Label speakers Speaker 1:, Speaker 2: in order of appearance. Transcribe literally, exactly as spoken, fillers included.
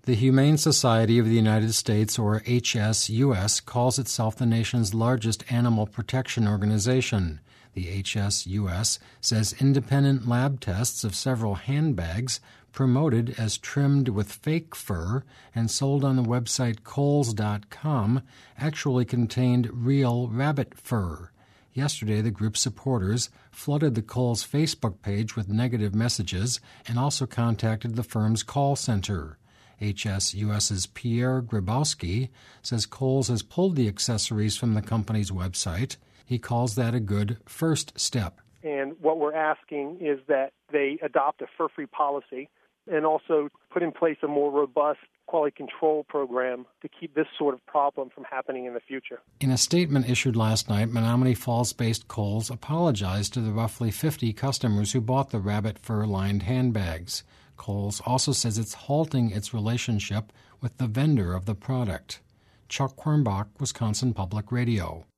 Speaker 1: The Humane Society of the United States, or H S U S, calls itself the nation's largest animal protection organization. The H S U S says independent lab tests of several handbags promoted as trimmed with fake fur and sold on the website Kohl's dot com actually contained real rabbit fur. Yesterday, the group's supporters flooded the Kohl's Facebook page with negative messages and also contacted the firm's call center. H S U S's Pierre Grabowski says Kohl's has pulled the accessories from the company's website. He calls that a good first step.
Speaker 2: And what we're asking is that they adopt a fur-free policy and also put in place a more robust quality control program to keep this sort of problem from happening in the future.
Speaker 1: In a statement issued last night, Menominee Falls-based Kohl's apologized to the roughly fifty customers who bought the rabbit fur-lined handbags. Kohl's also says it's halting its relationship with the vendor of the product. Chuck Quirmbach, Wisconsin Public Radio.